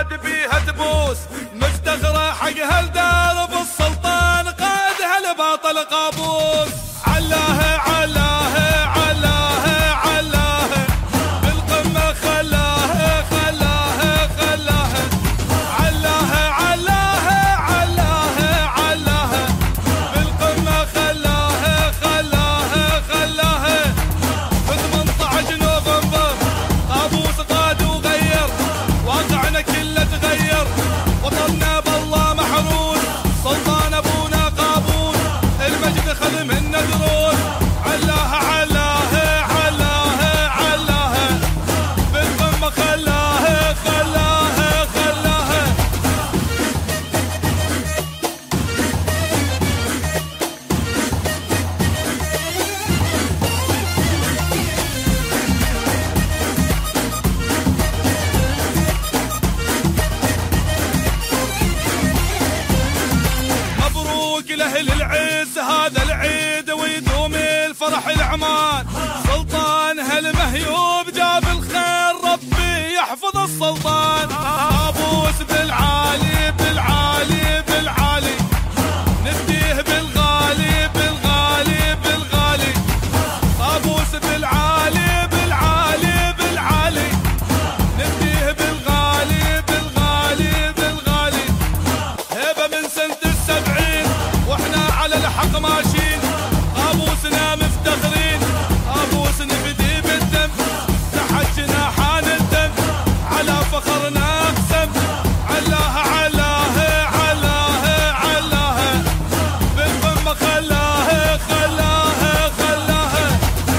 البلاد بيها تبوس، مفتخرة حق هالدرب السلطان قائدها الباطل قابوس. علاها علاها علاها علاها بالقمة خلاها خلاها خلاها، علاها علاها علاها علاها بالقمة خلاها خلاها خلاها. في 18 نوفمبر قابوس قاد وغير واقعنا كله تغير، وطننا بالله محروس، سلطان ابونا قابوس المجد خذ منا دروس. علاها علاها علاها علاها بالقمة خلاها خلاها خلاها. مبروك لأهل العز هذا العيد ويدوم الفرح العمان، سلطان هالمهيوب جاب الخير ربي يحفظ السلطان. قابوس بالعالي بالعالي بالعالي نديه بالغالي بالغالي بالغالي، قابوس بالعالي بالعالي بالعالي نديه بالغالي بالغالي بالغالي. هبة من سنة 70 واحنا على الحق ماشيين، قابوسنا مفتخرين، قابوس نفدي بالدم تحت جناحان الدم، على فخرنا اقسم. علاها علاها علاها علاها بالقمة خلاها خلاها خلاها.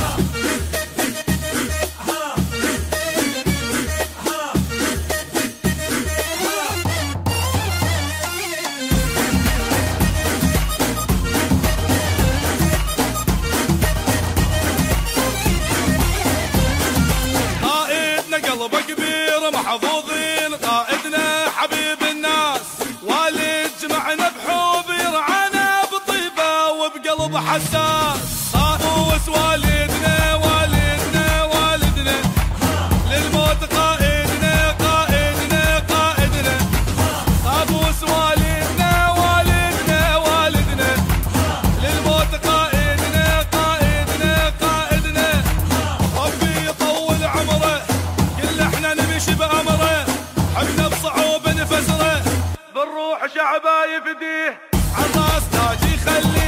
قائدنا قلبه كبير محظوظين، قائدنا حبيب الناس، والد جمعنا بحب يرعانا بطيبة وبقلب حساس. قابوس والدنا والدنا والدنا للموت قائدنا قائدنا قائدنا، قابوس والدنا والدنا والدنا للموت قائدنا قائدنا قائدنا. ربي يطول عمره كل احنا نمشي بأمره، حبنا بصعوبة نفسره بالروح شعبه يفديه، عالراس تاج يخليه